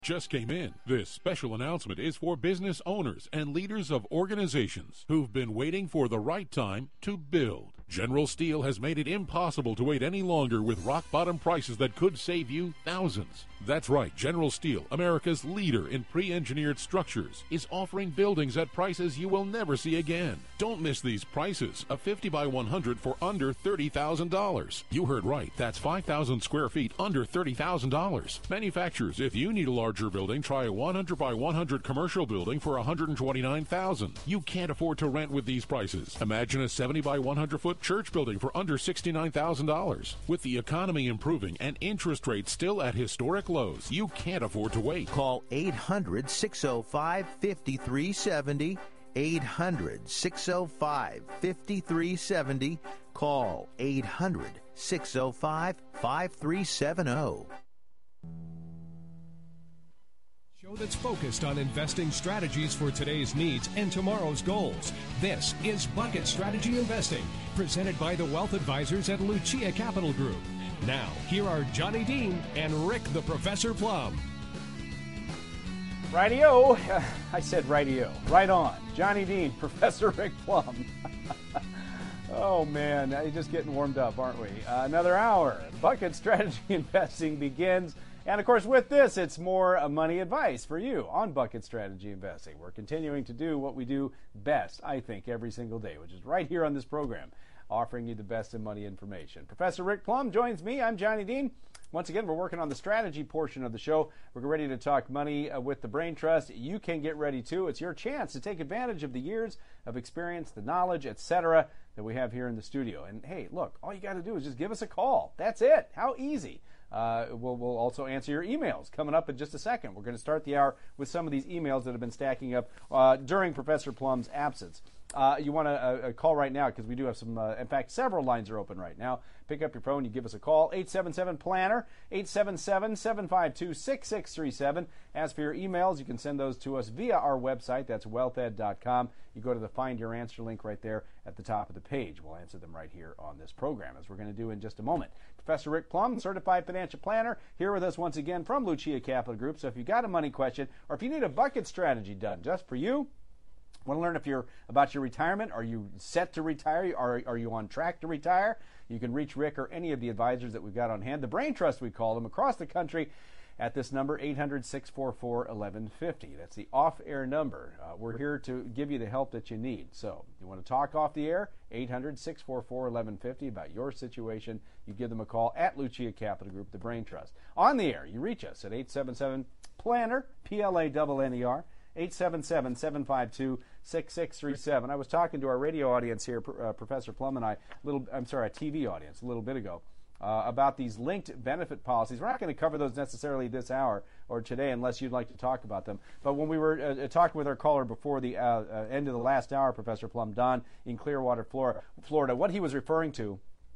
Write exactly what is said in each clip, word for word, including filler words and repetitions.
Just came in. This special announcement is for business owners and leaders of organizations who've been waiting for the right time to build. General Steel has made it impossible to wait any longer with rock-bottom prices that could save you thousands. That's right, General Steel, America's leader in pre-engineered structures, is offering buildings at prices you will never see again. Don't miss these prices. A fifty by one hundred for under thirty thousand dollars. You heard right. That's five thousand square feet under thirty thousand dollars. Manufacturers, if you need a larger building, try a one hundred by one hundred commercial building for one hundred twenty-nine thousand dollars. You can't afford to rent with these prices. Imagine a seventy by one hundred foot church building for under sixty-nine thousand dollars. With the economy improving and interest rates still at historic lows, you can't afford to wait. Call eight hundred, six oh five, five three seven oh. eight hundred, six oh five, five three seven oh. Call eight hundred, six oh five, five three seven oh. Show that's focused on investing strategies for today's needs and tomorrow's goals. This is Bucket Strategy Investing, presented by the Wealth Advisors at Lucia Capital Group. Now, here are Johnny Dean and Rick the Professor Plum. Radio, uh, I said radio, right on. Johnny Dean, Professor Rick Plum. Oh man, you're just getting warmed up, aren't we? Uh, another hour. Bucket Strategy Investing begins. And of course, with this, it's more uh, money advice for you on Bucket Strategy Investing. We're continuing to do what we do best, I think, every single day, which is right here on this program, offering you the best in money information. Professor Rick Plum joins me. I'm Johnny Dean. Once again, we're working on the strategy portion of the show. We're ready to talk money uh, with the Brain Trust. You can get ready too. It's your chance to take advantage of the years of experience, the knowledge, et cetera that we have here in the studio. And hey, look, all you got to do is just give us a call. That's it. How easy. Uh, we'll, we'll also answer your emails coming up in just a second. We're going to start the hour with some of these emails that have been stacking up uh, during Professor Plum's absence. Uh, you want to uh, call right now because we do have some, uh, in fact, several lines are open right now. Pick up your phone, you give us a call, eight seven seven, planner, eight seven seven, seven five two, six six three seven. As for your emails, you can send those to us via our website. That's wealth ed dot com. You go to the Find Your Answer link right there at the top of the page. We'll answer them right here on this program, as we're going to do in just a moment. Professor Rick Plum, Certified Financial Planner, here with us once again from Lucia Capital Group. So if you've got a money question or if you need a bucket strategy done just for you, want to learn if you're about your retirement, are you set to retire, are, are you on track to retire? You can reach Rick or any of the advisors that we've got on hand, the Brain Trust we call them, across the country at this number, eight hundred, six four four, eleven fifty. That's the off-air number. Uh, we're here to give you the help that you need. So if you want to talk off the air, eight hundred, six four four, eleven fifty about your situation. You give them a call at Lucia Capital Group, the Brain Trust. On the air, you reach us at eight seven seven, planner, P L A N N E R, eight seven seven, seven five two, six six three seven. I was talking to our radio audience here, uh, Professor Plum and I, little, I'm sorry, a T V audience a little bit ago, uh, about these linked benefit policies. We're not going to cover those necessarily this hour or today unless you'd like to talk about them. But when we were uh, talking with our caller before the uh, uh, end of the last hour, Professor Plum, Don in Clearwater, Florida, what he was referring to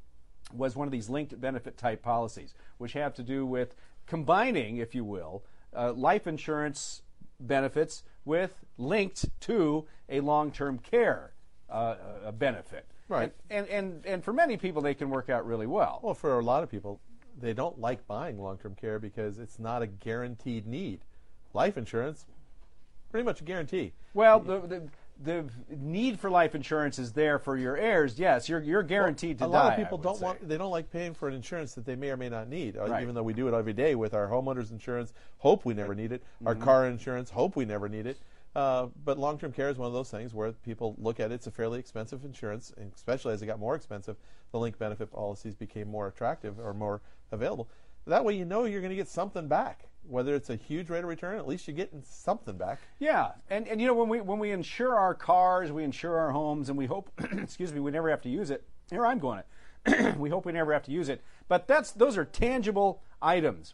was one of these linked benefit type policies, which have to do with combining, if you will, uh, life insurance benefits with linked to a long-term care uh, a benefit. Right. And, and, and, and for many people, they can work out really well. Well, for a lot of people, they don't like buying long-term care because it's not a guaranteed need. Life insurance, pretty much a guarantee. Well, the, the, the need for life insurance is there for your heirs. Yes, you're, you're guaranteed well, to die. A lot of people don't say. want, they don't like paying for an insurance that they may or may not need, right. even though we do it every day with our homeowners insurance, hope we never need it, mm-hmm. our car insurance, hope we never need it. Uh, but long-term care is one of those things where people look at it, it's a fairly expensive insurance, and especially as it got more expensive, the linked benefit policies became more attractive or more available. That way you know you're going to get something back. Whether it's a huge rate of return, at least you're getting something back. Yeah, and, and you know, when we when we insure our cars, we insure our homes, and we hope, excuse me, we never have to use it. Here I'm going it. We hope we never have to use it. But that's those are tangible items.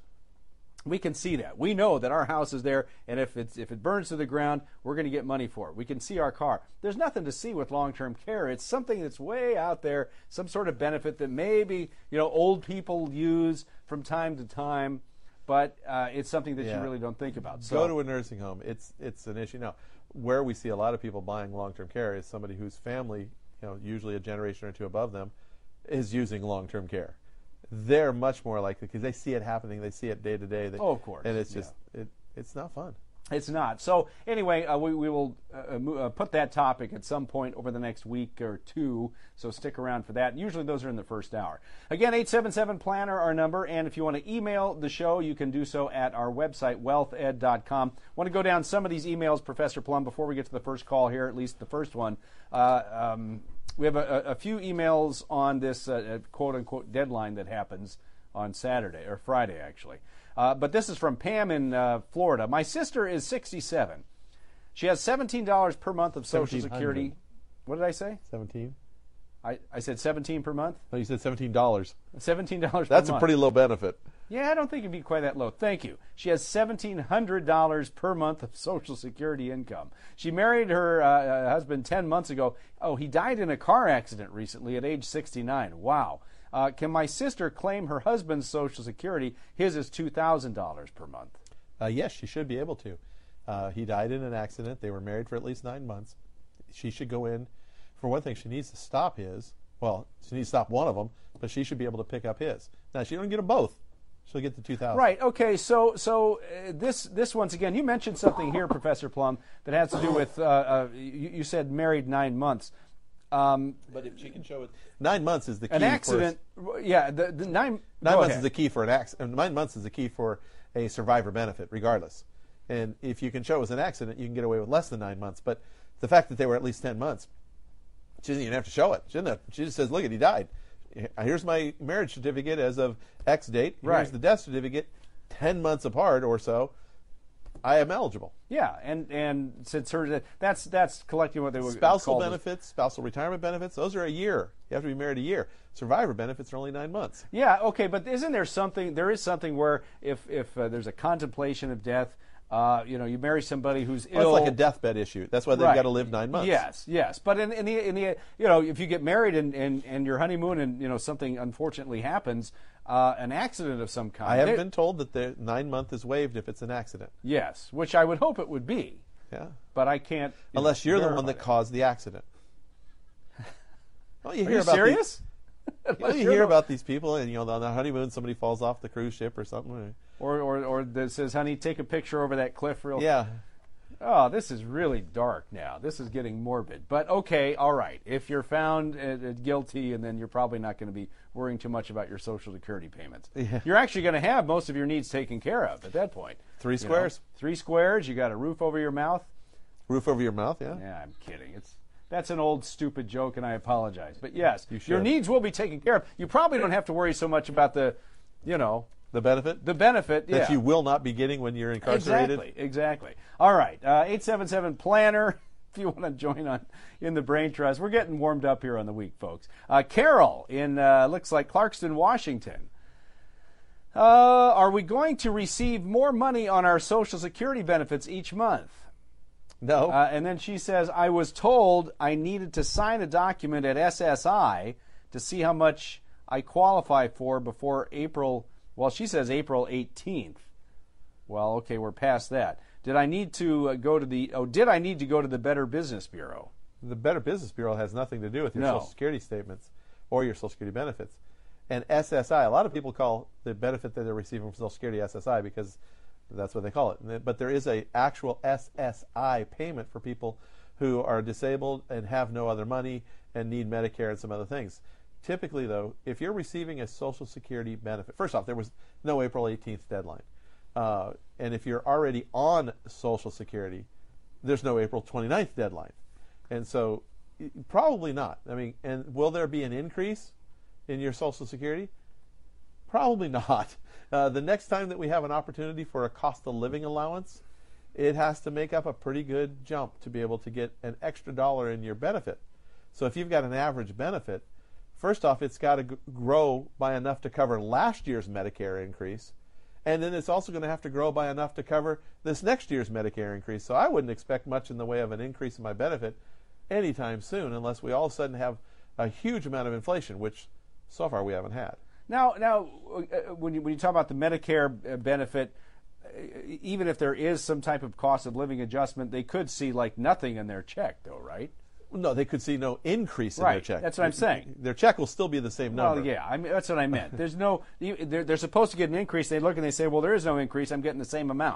We can see that. We know that our house is there, and if it's if it burns to the ground, we're going to get money for it. We can see our car. There's nothing to see with long-term care. It's something that's way out there, some sort of benefit that maybe, you know, old people use from time to time, but uh, it's something that yeah. you really don't think about. So, go to a nursing home. It's it's an issue. Now, where we see a lot of people buying long-term care is somebody whose family, you know, usually a generation or two above them, is using long-term care. They're much more likely because they see it happening. They see it day to day. They, oh, of course. And it's just, yeah. it, it's not fun. It's not. So anyway, uh, we, we will uh, uh, put that topic at some point over the next week or two, so stick around for that. Usually those are in the first hour. Again, eight seven seven planner, our number, and if you want to email the show, you can do so at our website, wealth ed dot com. I want to go down some of these emails, Professor Plum, before we get to the first call here, at least the first one. Uh, um, we have a, a few emails on this uh, quote-unquote deadline that happens on Saturday, or Friday, actually. Uh, but this is from Pam in uh, Florida. My sister is sixty-seven. She has seventeen dollars per month of Social Security. What did I say? seventeen. I, I said seventeen per month? No, you said seventeen dollars. seventeen dollars per month. That's a pretty low benefit. Yeah, I don't think it'd be quite that low. Thank you. She has seventeen hundred dollars per month of Social Security income. She married her uh, husband ten months ago. Oh, he died in a car accident recently at age sixty-nine. Wow. Uh, can my sister claim her husband's Social Security? His is two thousand dollars per month. Uh, yes, she should be able to. Uh, he died in an accident. They were married for at least nine months. She should go in. For one thing, she needs to stop his. Well, she needs to stop one of them, but she should be able to pick up his. Now, she don't get them both. She'll get the two thousand. Right. Okay. So, so uh, this this once again, you mentioned something here, Professor Plum, that has to do with. Uh, uh, you, you said married nine months. Um, but if she can show it, nine months is the key. An accident. For, yeah. The, the nine. Nine months ahead. is the key for an accident. Nine months is the key for a survivor benefit, regardless. And if you can show it was an accident, you can get away with less than nine months. But the fact that they were at least ten months, she doesn't even have to show it. She, doesn't have, she just says, "Look, he died. Here's my marriage certificate as of X date. Here's right. the death certificate, ten months apart or so. I am eligible." Yeah, and and since her that's that's collecting what they would spousal call benefits, spousal retirement benefits. Those are a year. You have to be married a year. Survivor benefits are only nine months. Yeah, okay, but isn't there something? There is something where if if uh, there's a contemplation of death, uh, you know, you marry somebody who's well, ill. It's like a deathbed issue. That's why they've right. got to live nine months. Yes, yes, but in, in the in the you know, if you get married and, and, and your honeymoon and you know something unfortunately happens, uh, an accident of some kind. I have they, been told that the nine month is waived if it's an accident. Yes, which I would hope it would be. Yeah, but I can't. You Unless know, you're the one that it. caused the accident. Well, you Are hear you about serious? These, you, know, you hear the, about these people, and you know, on the honeymoon, somebody falls off the cruise ship or something. Or or or that says, "Honey, take a picture over that cliff real." Yeah. Oh, this is really dark now. This is getting morbid. But okay, all right. If you're found uh, guilty, and then you're probably not going to be worrying too much about your Social Security payments. Yeah. You're actually going to have most of your needs taken care of at that point. Three You squares. know, three squares. You got a roof over your mouth. Roof over your mouth, yeah. Yeah, I'm kidding. It's that's an old stupid joke, and I apologize. But yes, You should. your needs will be taken care of. You probably don't have to worry so much about the, you know, The benefit? the benefit. That yeah. you will not be getting when you're incarcerated? Exactly, exactly. All right, uh, eight seven seven planner. If you want to join on in the Brain Trust, we're getting warmed up here on the week, folks. Uh, Carol in uh, looks like Clarkston, Washington. Uh, are we going to receive more money on our Social Security benefits each month? No. Uh, and then she says, I was told I needed to sign a document at S S I to see how much I qualify for before April. Well, she says April eighteenth. Well, okay, we're past that. Did I need to uh, go to the? Oh, did I need to go to the Better Business Bureau? The Better Business Bureau has nothing to do with your No. Social Security statements or your Social Security benefits. And S S I, a lot of people call the benefit that they're receiving from Social Security S S I because that's what they call it. But there is a actual S S I payment for people who are disabled and have no other money and need Medicare and some other things. Typically, though, if you're receiving a Social Security benefit, first off, there was no April eighteenth deadline. Uh, and if you're already on Social Security, there's no April twenty-ninth deadline. And so probably not. I mean, and will there be an increase in your Social Security? Probably not. Uh, the next time that we have an opportunity for a cost of living allowance, it has to make up a pretty good jump to be able to get an extra dollar in your benefit. So if you've got an average benefit, first off, it's got to g- grow by enough to cover last year's Medicare increase, and then it's also going to have to grow by enough to cover this next year's Medicare increase. So I wouldn't expect much in the way of an increase in my benefit anytime soon unless we all of a sudden have a huge amount of inflation, which so far we haven't had. Now, now, uh, when you when you talk about the Medicare uh, benefit, uh, even if there is some type of cost of living adjustment, they could see like nothing in their check, though, right? No, they could see no increase in right. their check. That's what I'm saying. Their check will still be the same number. Well, yeah, I mean that's what I meant. There's no, they're, they're supposed to get an increase. They look and they say, well, there is no increase. I'm getting the same amount.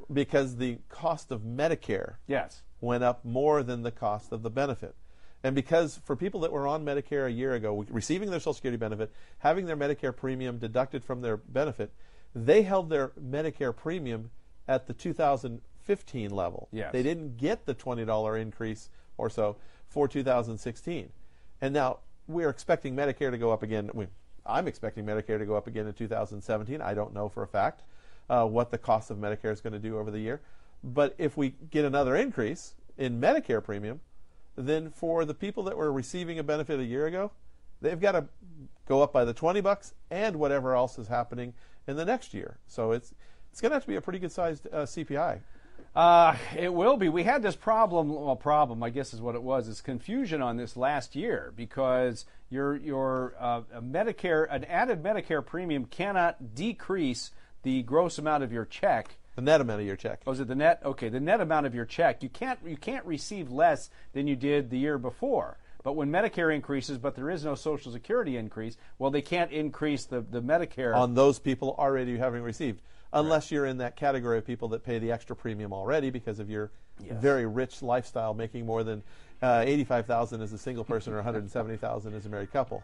because the cost of Medicare Yes. went up more than the cost of the benefit. And because for people that were on Medicare a year ago, receiving their Social Security benefit, having their Medicare premium deducted from their benefit, they held their Medicare premium at the two thousand fifteen level. Yes. They didn't get the twenty dollars increase or so for two thousand sixteen. And now we're expecting Medicare to go up again. We, I'm expecting Medicare to go up again in two thousand seventeen. I don't know for a fact uh, what the cost of Medicare is going to do over the year. But if we get another increase in Medicare premium, then for the people that were receiving a benefit a year ago, they've got to go up by the twenty bucks and whatever else is happening in the next year. So it's it's going to have to be a pretty good sized uh, C P I. Uh, it will be. We had this problem, well, problem, I guess is what it was, is confusion on this last year because your your uh, Medicare, an added Medicare premium cannot decrease the gross amount of your check. The net amount of your check. Oh, is it the net? Okay, the net amount of your check. You can't you can't receive less than you did the year before. But when Medicare increases, but there is no Social Security increase, well, they can't increase the, the Medicare. On those people already having received. Unless right. you're in that category of people that pay the extra premium already because of your yes. very rich lifestyle, making more than uh, eighty-five thousand dollars as a single person or one hundred seventy thousand dollars as a married couple.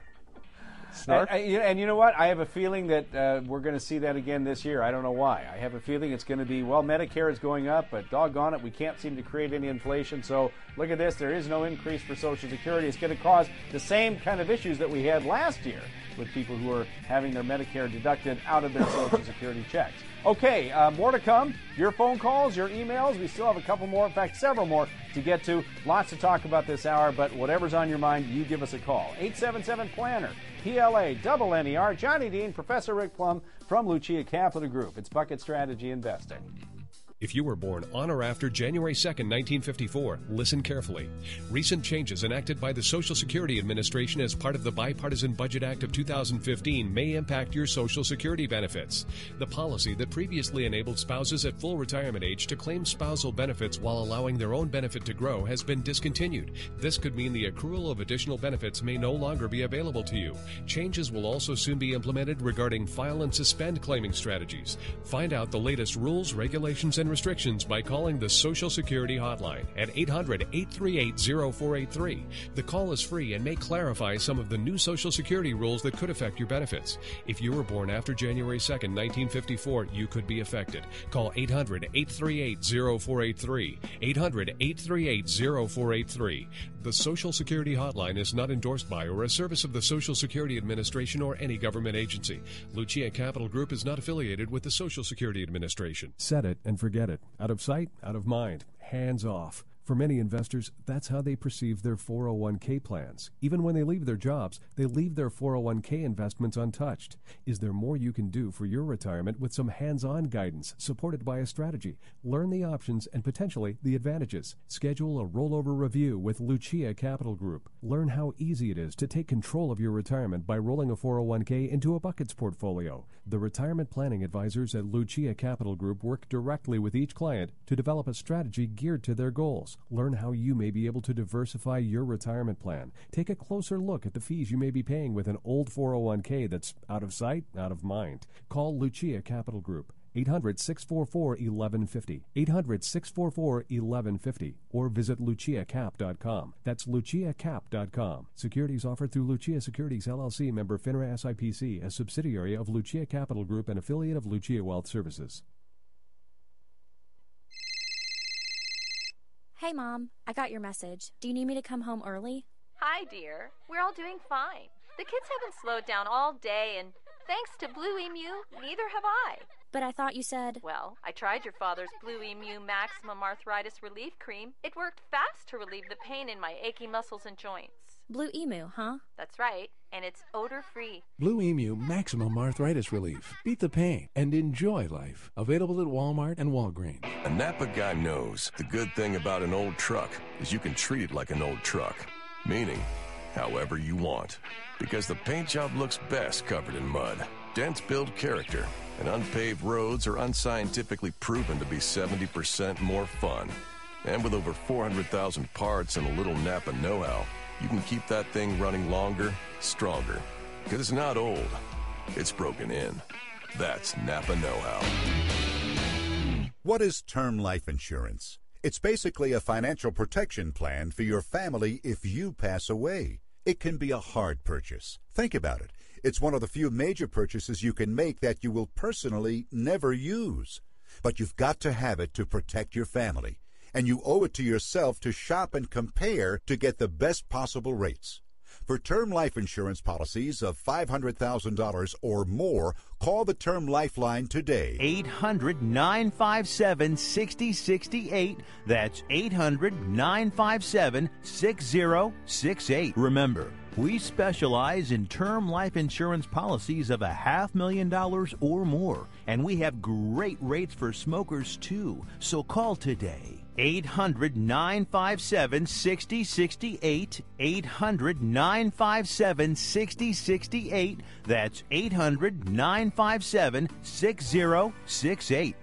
Snark? And, and you know what? I have a feeling that uh, we're going to see that again this year. I don't know why. I have a feeling it's going to be, well, Medicare is going up, but doggone it, we can't seem to create any inflation. So look at this. There is no increase for Social Security. It's going to cause the same kind of issues that we had last year with people who are having their Medicare deducted out of their Social Security checks. Okay, uh, more to come. Your phone calls, your emails. We still have a couple more, in fact, several more to get to. Lots to talk about this hour, but whatever's on your mind, you give us a call. eight seven seven, planner, P L A, double N E R. Johnny Dean, Professor Rick Plum from Lucia Capital Group. It's Bucket Strategy Investing. If you were born on or after January second, nineteen fifty-four, listen carefully. Recent changes enacted by the Social Security Administration as part of the Bipartisan Budget Act of two thousand fifteen may impact your Social Security benefits. The policy that previously enabled spouses at full retirement age to claim spousal benefits while allowing their own benefit to grow has been discontinued. This could mean the accrual of additional benefits may no longer be available to you. Changes will also soon be implemented regarding file and suspend claiming strategies. Find out the latest rules, regulations, and restrictions by calling the Social Security Hotline at eight hundred, eight three eight, zero four eight three. The call is free and may clarify some of the new Social Security rules that could affect your benefits. If you were born after January second, nineteen fifty-four, you could be affected. Call eight hundred, eight three eight, zero four eight three. eight hundred, eight three eight, zero four eight three. The Social Security Hotline is not endorsed by or a service of the Social Security Administration or any government agency. Lucia Capital Group is not affiliated with the Social Security Administration. Set it and forget it. Out of sight, out of mind. Hands off. For many investors, that's how they perceive their four oh one k plans. Even when they leave their jobs, they leave their four oh one k investments untouched. Is there more you can do for your retirement with some hands-on guidance supported by a strategy? Learn the options and potentially the advantages. Schedule a rollover review with Lucia Capital Group. Learn how easy it is to take control of your retirement by rolling a four oh one k into a buckets portfolio. The retirement planning advisors at Lucia Capital Group work directly with each client to develop a strategy geared to their goals. Learn how you may be able to diversify your retirement plan. Take a closer look at the fees you may be paying with an old four oh one k that's out of sight, out of mind. Call Lucia Capital Group. eight hundred, six four four, one one five zero. eight hundred, six four four, one one five zero. Or visit lucia cap dot com. That's lucia cap dot com. Securities offered through Lucia Securities, L L C, member FINRA S I P C, a subsidiary of Lucia Capital Group and affiliate of Lucia Wealth Services. Hey, Mom, I got your message. Do you need me to come home early? Hi, dear. We're all doing fine. The kids haven't slowed down all day, and thanks to Blue Emu, neither have I. But I thought you said... Well, I tried your father's Blue Emu Maximum Arthritis Relief Cream. It worked fast to relieve the pain in my achy muscles and joints. Blue Emu, huh? That's right, and it's odor-free. Blue Emu Maximum Arthritis Relief. Beat the pain and enjoy life. Available at Walmart and Walgreens. A Napa guy knows the good thing about an old truck is you can treat it like an old truck. Meaning, however you want. Because the paint job looks best covered in mud. Dents build character, and unpaved roads are unscientifically proven to be seventy percent more fun. And with over four hundred thousand parts and a little Napa know-how, you can keep that thing running longer, stronger. Because it's not old, it's broken in. That's Napa know-how. What is term life insurance? It's basically a financial protection plan for your family if you pass away. It can be a hard purchase. Think about it. It's one of the few major purchases you can make that you will personally never use. But you've got to have it to protect your family. And you owe it to yourself to shop and compare to get the best possible rates. For term life insurance policies of five hundred thousand dollars or more, call the Term Lifeline today. eight hundred, nine five seven, six zero six eight. That's eight hundred, nine five seven, six zero six eight. Remember, we specialize in term life insurance policies of a half million dollars or more, and we have great rates for smokers too. So call today. eight hundred, nine five seven, six zero six eight. eight hundred, nine five seven, six zero six eight. That's eight hundred, nine five seven, six zero six eight.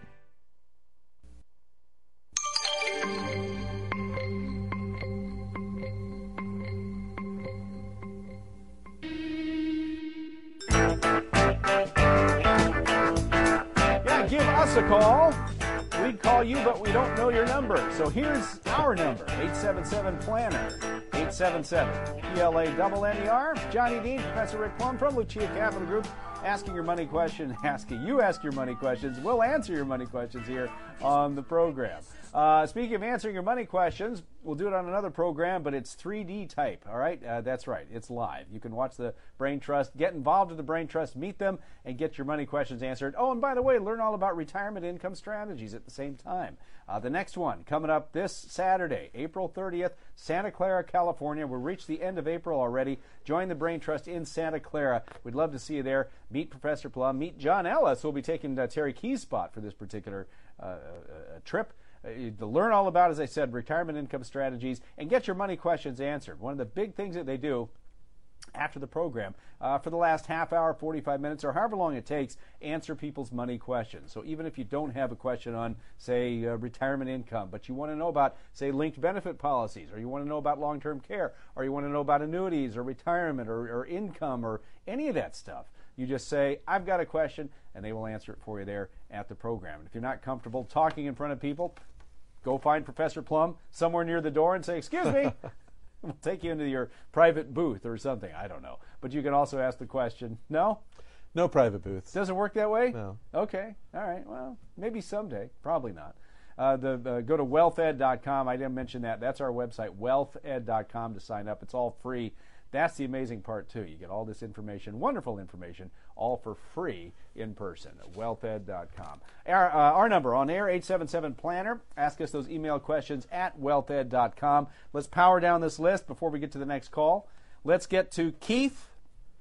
Yeah, give us a call. We'd call you, but we don't know your number. So here's our number, eight seven seven, planner, eight seven seven, P L A N N E R. Johnny Dean, Professor Rick Plum from Lucia Capital Group, asking your money question, asking you ask your money questions. We'll answer your money questions here on the program. Uh, speaking of answering your money questions, we'll do it on another program, but it's three D type, all right? Uh, that's right, it's live. You can watch the Brain Trust, get involved with the Brain Trust, meet them, and get your money questions answered. Oh, and by the way, learn all about retirement income strategies at the same time. Uh, the next one coming up this Saturday, April thirtieth, Santa Clara, California. We'll reach the end of April already. Join the Brain Trust in Santa Clara. We'd love to see you there. Meet Professor Plum. Meet John Ellis, who will be taking uh, Terry Key's spot for this particular uh, uh, trip. Uh, to learn all about, as I said, retirement income strategies and get your money questions answered. One of the big things that they do after the program, uh, for the last half hour, forty-five minutes, or however long it takes, answer people's money questions. So even if you don't have a question on, say, uh, retirement income, but you want to know about, say, linked benefit policies, or you want to know about long-term care, or you want to know about annuities or retirement or, or income or any of that stuff, you just say, I've got a question, and they will answer it for you there at the program. And if you're not comfortable talking in front of people, go find Professor Plum somewhere near the door and say, excuse me. We'll take you into your private booth or something. I don't know. But you can also ask the question. No? No private booths. Doesn't work that way? No. Okay. All right. Well, maybe someday. Probably not. Uh, the uh, go to wealth ed dot com. I didn't mention that. That's our website, wealth ed dot com, to sign up. It's all free. That's the amazing part, too. You get all this information, wonderful information, all for free in person at wealth ed dot com. Our, uh, our number on air, eight seven seven, planner. Ask us those email questions at wealth ed dot com. Let's power down this list before we get to the next call. Let's get to Keith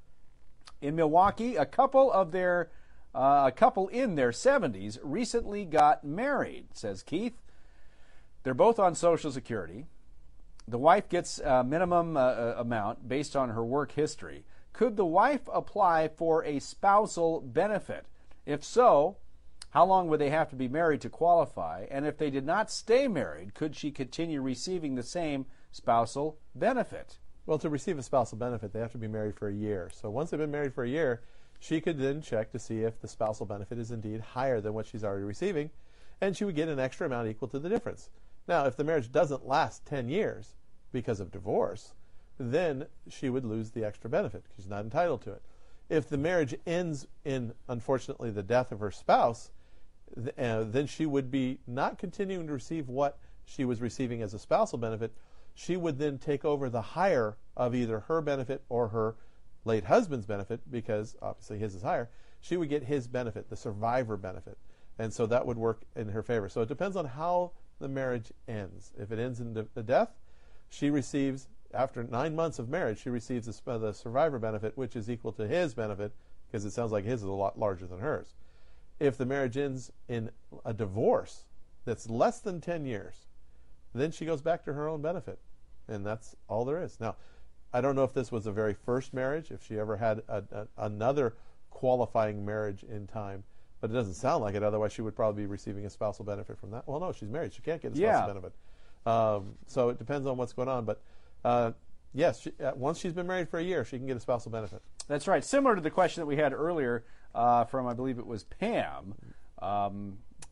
in Milwaukee. A couple of their, uh, a couple in their seventies recently got married, says Keith. They're both on Social Security. The wife gets a minimum uh, amount based on her work history. Could the wife apply for a spousal benefit? If so, how long would they have to be married to qualify? And if they did not stay married, could she continue receiving the same spousal benefit? Well, to receive a spousal benefit, they have to be married for a year. So once they've been married for a year, she could then check to see if the spousal benefit is indeed higher than what she's already receiving, and she would get an extra amount equal to the difference. Now, if the marriage doesn't last ten years because of divorce, then she would lose the extra benefit because she's not entitled to it. If the marriage ends in, unfortunately, the death of her spouse, th- uh, then she would be not continuing to receive what she was receiving as a spousal benefit. She would then take over the higher of either her benefit or her late husband's benefit, because obviously his is higher. She would get his benefit, the survivor benefit. And so that would work in her favor. So it depends on how the marriage ends. If it ends in the, the death, she receives, after nine months of marriage, she receives the, uh, the survivor benefit, which is equal to his benefit, because it sounds like his is a lot larger than hers. If the marriage ends in a divorce that's less than ten years, then she goes back to her own benefit. And that's all there is. Now, I don't know if this was a very first marriage, if she ever had a, a, another qualifying marriage in time, but it doesn't sound like it. Otherwise, she would probably be receiving a spousal benefit from that. Well, no, she's married. She can't get a spousal yeah. benefit. Um, so it depends on what's going on. But uh, yes, she, uh, once she's been married for a year, she can get a spousal benefit. That's right. Similar to the question that we had earlier uh, from, I believe it was Pam. Um,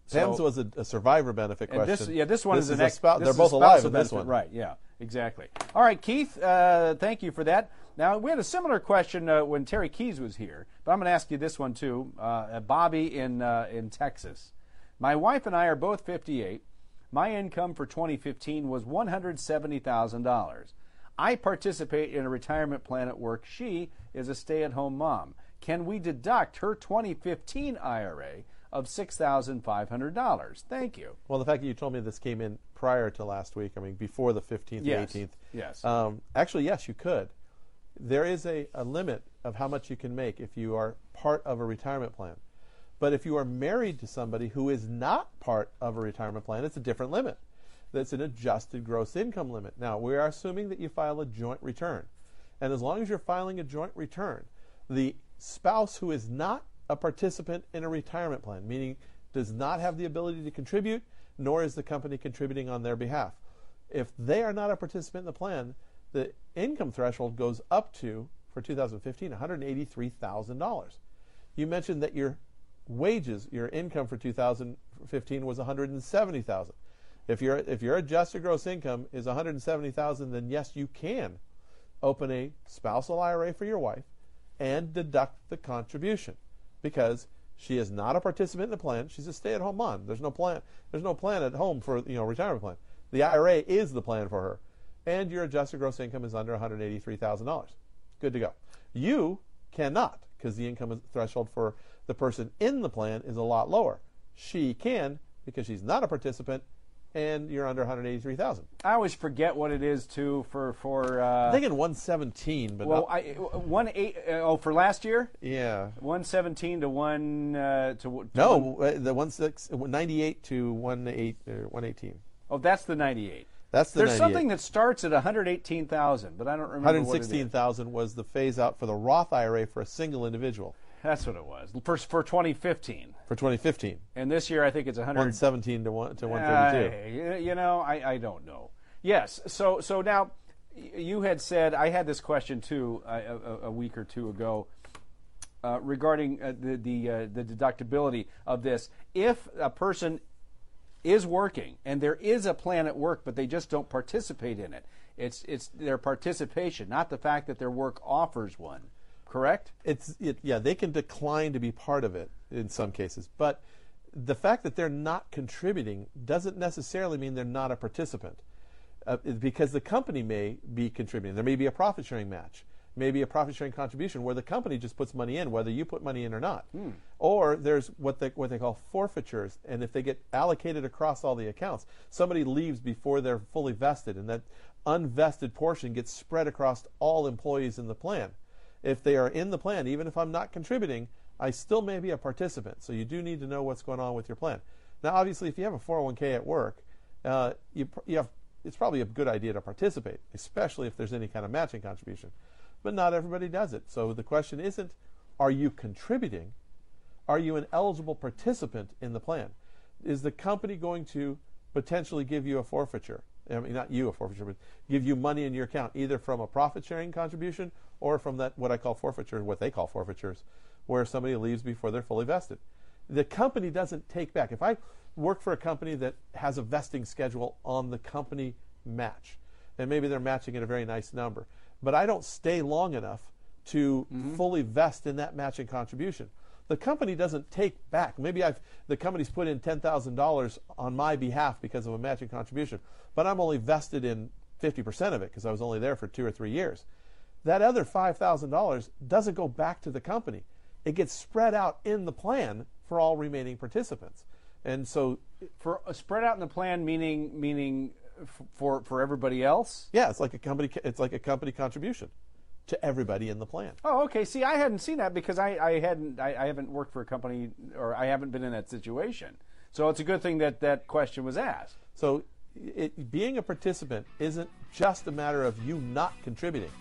Pam's So- was a, a survivor benefit And question. this, yeah, this one This is an a ex- spou- this They're is both a alive spousal in this benefit. one. Right, yeah, exactly. All right, Keith, uh, thank you for that. Now, we had a similar question uh, when Terry Keys was here, but I'm going to ask you this one too. Uh, Bobby in, uh, in Texas. My wife and I are both fifty-eight. My income for twenty fifteen was one hundred seventy thousand dollars. I participate in a retirement plan at work. She is a stay-at-home mom. Can we deduct her twenty fifteen I R A of six thousand five hundred dollars? Thank you. Well, the fact that you told me this came in prior to last week, I mean, before the fifteenth Yes. and eighteenth. Yes. Um, actually, yes, you could. There is a, a limit of how much you can make if you are part of a retirement plan. But if you are married to somebody who is not part of a retirement plan, it's a different limit. That's an adjusted gross income limit. Now, we are assuming that you file a joint return. And as long as you're filing a joint return, the spouse who is not a participant in a retirement plan, meaning does not have the ability to contribute, nor is the company contributing on their behalf. If they are not a participant in the plan, the income threshold goes up to, for two thousand fifteen, one hundred eighty-three thousand dollars. You mentioned that your wages, your income for two thousand fifteen was one hundred seventy thousand dollars. If your if your adjusted gross income is one hundred seventy thousand dollars, then yes, you can open a spousal I R A for your wife and deduct the contribution, because she is not a participant in the plan. She's a stay-at-home mom. There's no plan. There's no plan at home for, you know, retirement plan. The I R A is the plan for her, and your adjusted gross income is under one hundred eighty-three thousand dollars. Good to go. You cannot, because the income threshold for the person in the plan is a lot lower. She can, because she's not a participant, and you're under one hundred eighty-three thousand dollars. I always forget what it is too for for. Uh, I'm thinking one seventeen, but well, not, I one eight. Uh, oh, for last year. yeah. One seventeen to one uh, to, to No, one, uh, the one six ninety-eight to one eight or one eighteen. oh, that's the ninety-eight. That's the There's ninety-eight. something that starts at one hundred eighteen thousand, but I don't remember. one hundred what it is. sixteen thousand was the phase out for the Roth I R A for a single individual That's what it was for for twenty fifteen. for twenty fifteen. And this year, I think it's one hundred. one seventeen to one to one thirty-two. Uh, you know, I, I don't know. Yes. So so now, you had said, I had this question too uh, a, a week or two ago uh, regarding uh, the the uh, the deductibility of this. If a person is working and there is a plan at work, but they just don't participate in it, it's it's their participation, not the fact that their work offers one. Correct? It's it, yeah, they can decline to be part of it in some cases, but the fact that they're not contributing doesn't necessarily mean they're not a participant, uh, because the company may be contributing. There may be a profit sharing match, maybe a profit sharing contribution where the company just puts money in, whether you put money in or not. Hmm. Or there's what they what they call forfeitures, and if they get allocated across all the accounts, somebody leaves before they're fully vested, and that unvested portion gets spread across all employees in the plan. If they are in the plan, even if I'm not contributing, I still may be a participant. So you do need to know what's going on with your plan. Now, obviously, if you have a four oh one k at work, uh, you, you have, it's probably a good idea to participate, especially if there's any kind of matching contribution. But not everybody does it. So the question isn't, are you contributing? Are you an eligible participant in the plan? Is the company going to potentially give you a forfeiture? I mean, not you a forfeiture, but give you money in your account, either from a profit-sharing contribution or from that what I call forfeiture, what they call forfeitures, where somebody leaves before they're fully vested. The company doesn't take back. If I work for a company that has a vesting schedule on the company match, and maybe they're matching at a very nice number, but I don't stay long enough to mm-hmm. fully vest in that matching contribution, the company doesn't take back. Maybe I've the company's put in ten thousand dollars on my behalf because of a matching contribution, but I'm only vested in fifty percent of it because I was only there for two or three years. That other five thousand dollars doesn't go back to the company. It gets spread out in the plan for all remaining participants. And so, for uh, spread out in the plan, meaning meaning f- for for everybody else. Yeah, it's like a company. It's like a company contribution to everybody in the plan. Oh, okay. See, I hadn't seen that because I, I hadn't I, I haven't worked for a company, or I haven't been in that situation. So it's a good thing that that question was asked. So it, being a participant isn't just a matter of you not contributing.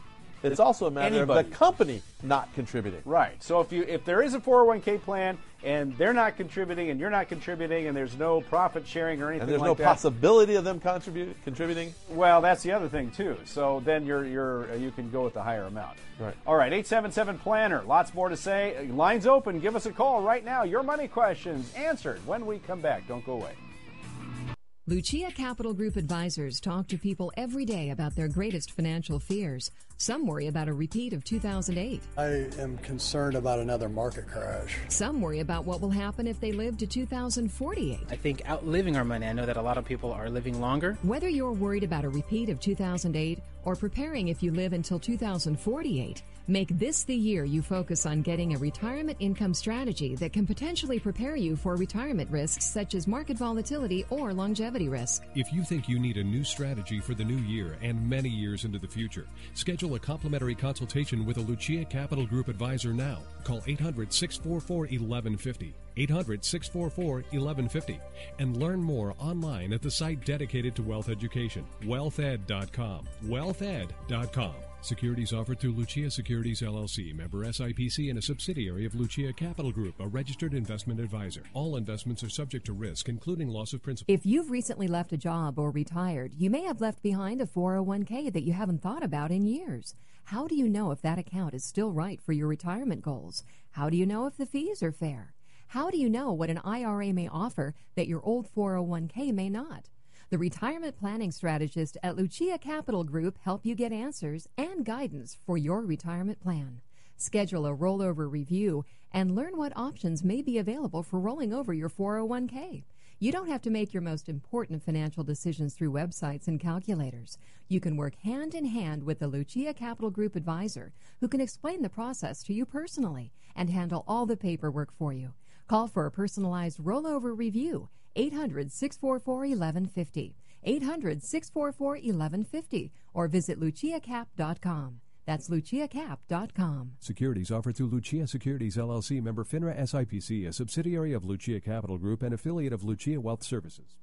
It's also a matter Anybody. of the company not contributing. Right. So if you if there is a four oh one k plan and they're not contributing and you're not contributing and there's no profit sharing or anything And there's like no that, possibility of them contribute, contributing. well, that's the other thing too. So then you're you're uh, you can go with the higher amount. Right. All right, eight seven seven planner. Lots more to say. Lines open. Give us a call right now. Your money questions answered when we come back. Don't go away. Lucia Capital Group advisors talk to people every day about their greatest financial fears. Some worry about a repeat of two thousand eight. I am concerned about another market crash. Some worry about what will happen if they live to two thousand forty-eight. I think outliving our money. I know that a lot of people are living longer. Whether you're worried about a repeat of two thousand eight or preparing if you live until two thousand forty-eight, make this the year you focus on getting a retirement income strategy that can potentially prepare you for retirement risks such as market volatility or longevity risk. If you think you need a new strategy for the new year and many years into the future, schedule a complimentary consultation with a Lucia Capital Group advisor now. Call eight hundred, six four four, eleven fifty, eight hundred, six four four, eleven fifty, and learn more online at the site dedicated to wealth education, wealth ed dot com, wealth ed dot com. Securities offered through Lucia Securities, L L C, member S I P C, and a subsidiary of Lucia Capital Group, a registered investment advisor. All investments are subject to risk, including loss of principal. If you've recently left a job or retired, you may have left behind a four oh one k that you haven't thought about in years. How do you know if that account is still right for your retirement goals? How do you know if the fees are fair? How do you know what an I R A may offer that your old four oh one k may not? The retirement planning strategist at Lucia Capital Group help you get answers and guidance for your retirement plan. Schedule a rollover review and learn what options may be available for rolling over your four oh one k. You don't have to make your most important financial decisions through websites and calculators. You can work hand in hand with the Lucia Capital Group advisor who can explain the process to you personally and handle all the paperwork for you. Call for a personalized rollover review, eight hundred, six four four, eleven fifty, eight hundred, six four four, eleven fifty, or visit lucia cap dot com. That's lucia cap dot com. Securities offered through Lucia Securities, L L C, member FINRA S I P C, a subsidiary of Lucia Capital Group and affiliate of Lucia Wealth Services.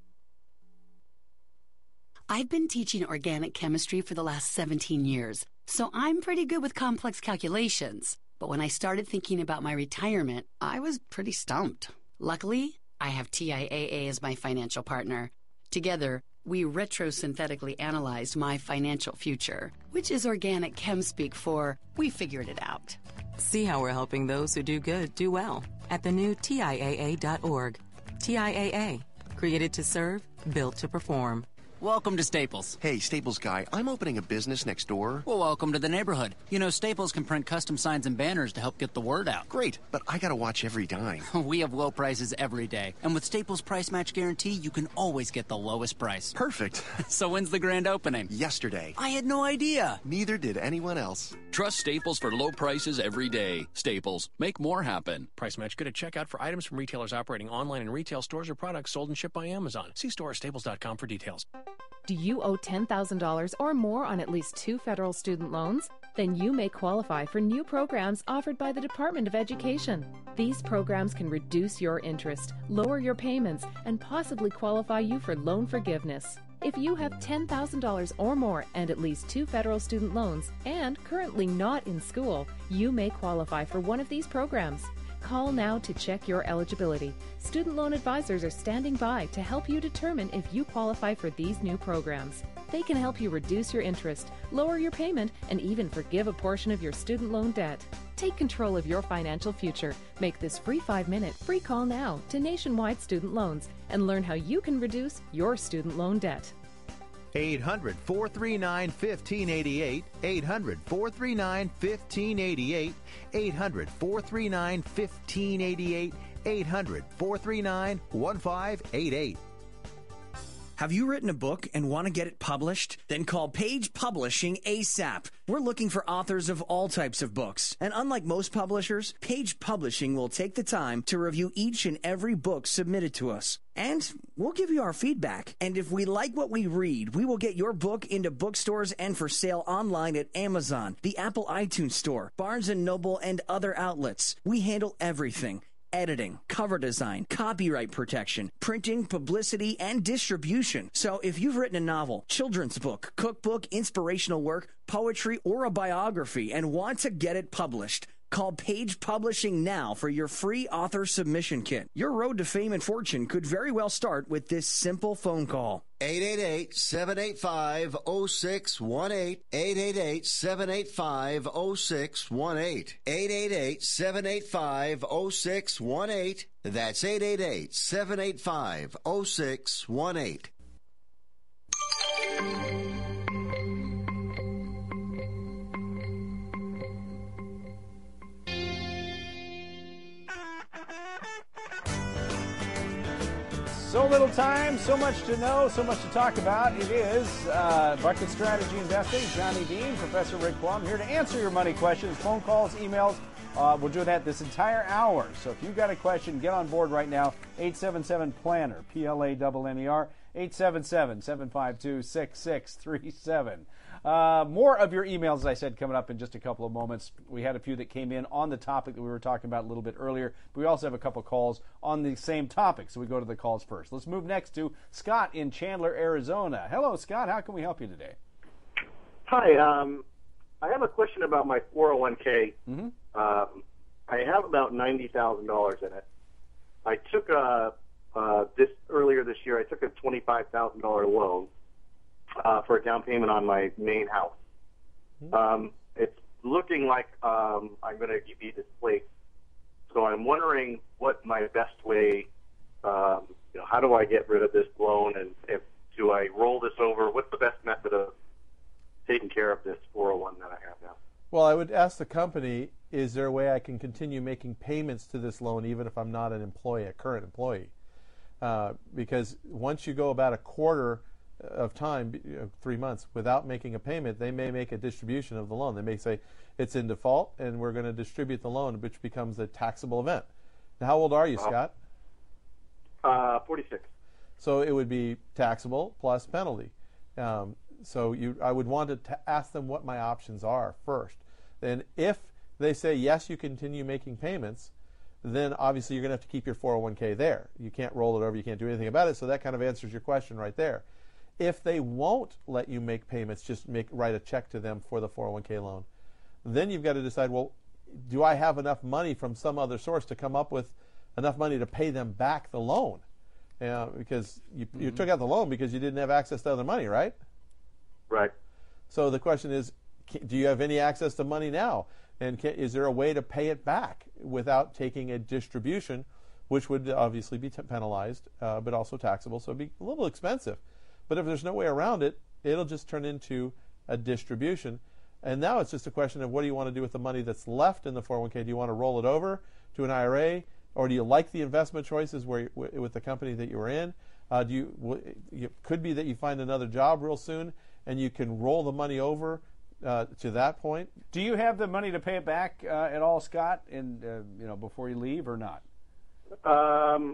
I've been teaching organic chemistry for the last seventeen years, so I'm pretty good with complex calculations. But when I started thinking about my retirement, I was pretty stumped. Luckily, I have T I A A as my financial partner. Together, we retrosynthetically analyzed my financial future, which is organic chem speak for we figured it out. See how we're helping those who do good do well at the new T I A A dot org. T I A A, created to serve, built to perform. Welcome to Staples. Hey, Staples guy, I'm opening a business next door. Well, welcome to the neighborhood. You know, Staples can print custom signs and banners to help get the word out. Great, but I gotta watch every dime. We have low prices every day. And with Staples Price Match Guarantee, you can always get the lowest price. Perfect. So when's the grand opening? Yesterday. I had no idea. Neither did anyone else. Trust Staples for low prices every day. Staples, make more happen. Price match good at checkout for items from retailers operating online in retail stores or products sold and shipped by Amazon. See store or staples dot com for details. Do you owe ten thousand dollars or more on at least two federal student loans? Then you may qualify for new programs offered by the Department of Education. These programs can reduce your interest, lower your payments, and possibly qualify you for loan forgiveness. If you have ten thousand dollars or more and at least two federal student loans and currently not in school, you may qualify for one of these programs. Call now to check your eligibility. Student loan advisors are standing by to help you determine if you qualify for these new programs. They can help you reduce your interest, lower your payment, and even forgive a portion of your student loan debt. Take control of your financial future. Make this free five-minute free call now to Nationwide Student Loans and learn how you can reduce your student loan debt. eight hundred, four three nine, one five eight eight, eight hundred, four three nine, one five eight eight, eight hundred, four three nine, one five eight eight, eight hundred, four three nine, one five eight eight. Have you written a book and want to get it published? Then call Page Publishing ASAP. We're looking for authors of all types of books. And unlike most publishers, Page Publishing will take the time to review each and every book submitted to us. And we'll give you our feedback. And if we like what we read, we will get your book into bookstores and for sale online at Amazon, the Apple iTunes Store, Barnes and Noble, and other outlets. We handle everything. editing, cover design, copyright protection, printing, publicity, and distribution. So if you've written a novel, children's book, cookbook, inspirational work, poetry, or a biography and want to get it published, call Page Publishing now for your free author submission kit. Your road to fame and fortune could very well start with this simple phone call. eight eight eight, seven eight five, zero six one eight. eight eight eight, seven eight five, zero six one eight. eight eight eight, seven eight five, zero six one eight. That's eight eight eight, seven eight five, zero six one eight. So little time, so much to know, so much to talk about. It is uh, Bucket Strategy Investing. Johnny Dean, Professor Rick Plum, here to answer your money questions, phone calls, emails. Uh, we'll do that this entire hour. So if you've got a question, get on board right now. eight seven seven, PLANNER, P L A N N E R, eight seven seven, seven five two, six six three seven. Uh, more of your emails, as I said, coming up in just a couple of moments. We had a few that came in on the topic that we were talking about a little bit earlier, but we also have a couple calls on the same topic, so we go to the calls first. Let's move next to Scott in Chandler, Arizona. Hello, Scott. How can we help you today? Hi. Um, I have a question about my four oh one k. Mm-hmm. Um, I have about ninety thousand dollars in it. I took a, uh, this earlier this year, I took a twenty-five thousand dollars loan. Uh, for a down payment on my main house. Um, it's looking like um, I'm going to be displaced. So I'm wondering what my best way, um, you know, how do I get rid of this loan, and if do I roll this over? What's the best method of taking care of this four oh one that I have now? Well, I would ask the company, is there a way I can continue making payments to this loan even if I'm not an employee, a current employee? Uh, because once you go about a quarter of time, you know, three months, without making a payment, they may make a distribution of the loan. They may say it's in default and we're going to distribute the loan, which becomes a taxable event. Now, how old are you, Scott? Uh, forty-six. So it would be taxable plus penalty. Um, so you, I would want to t- ask them what my options are first. Then if they say, yes, you continue making payments, then obviously you're going to have to keep your four oh one k there. You can't roll it over. You can't do anything about it. So that kind of answers your question right there. If they won't let you make payments, just make write a check to them for the four oh one k loan, then you've got to decide, well, do I have enough money from some other source to come up with enough money to pay them back the loan? Uh, because you, mm-hmm. you took out the loan because you didn't have access to other money, right? Right. So the question is, do you have any access to money now? And can, is there a way to pay it back without taking a distribution, which would obviously be t- penalized, uh, but also taxable, so it'd be a little expensive. But if there's no way around it, it'll just turn into a distribution. And now it's just a question of what do you want to do with the money that's left in the four oh one k? Do you want to roll it over to an I R A? Or do you like the investment choices where with the company that you were in? Uh, do you, it could be that you find another job real soon and you can roll the money over uh, to that point. Do you have the money to pay it back uh, at all, Scott, in, uh, you know, before you leave or not? Um,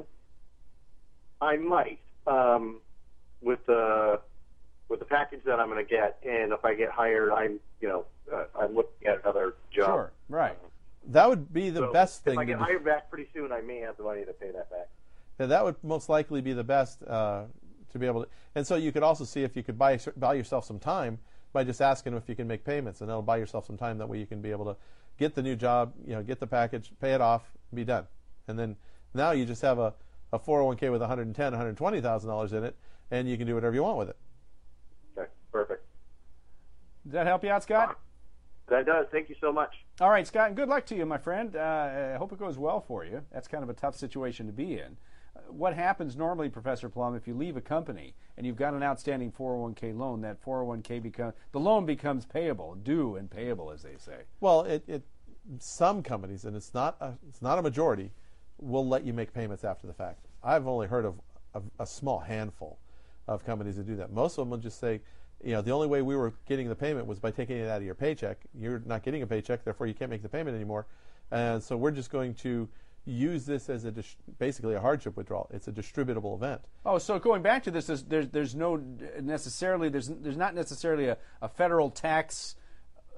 I might. Um, with the with the package that I'm going to get, and if I get hired, I'm you know uh, I'm looking at another job. Sure, right. That would be the so best thing. If I get to hired back pretty soon, I may have the money to pay that back. Yeah, that would most likely be the best uh, to be able to. And so you could also see if you could buy buy yourself some time by just asking if you can make payments, and that'll buy yourself some time. That way you can be able to get the new job, you know, get the package, pay it off, be done, and then now you just have a, a four oh one k with one hundred ten thousand dollars, one hundred twenty thousand dollars in it. And you can do whatever you want with it. Okay, perfect. Does that help you out, Scott? That does. Thank you so much. All right, Scott, and good luck to you, my friend. Uh, I hope it goes well for you. That's kind of a tough situation to be in. Uh, what happens normally, Professor Plum, if you leave a company and you've got an outstanding four oh one k loan, that four oh one k becomes, the loan becomes payable, due and payable, as they say. Well, it, it some companies, and it's not a, it's not a majority, will let you make payments after the fact. I've only heard of, of a small handful of companies that do that. Most of them will just say, you know, the only way we were getting the payment was by taking it out of your paycheck. You're not getting a paycheck, therefore you can't make the payment anymore. And so we're just going to use this as a dis- basically a hardship withdrawal. It's a distributable event. Oh, so going back to this, there's there's, there's no necessarily there's there's not necessarily a, a federal tax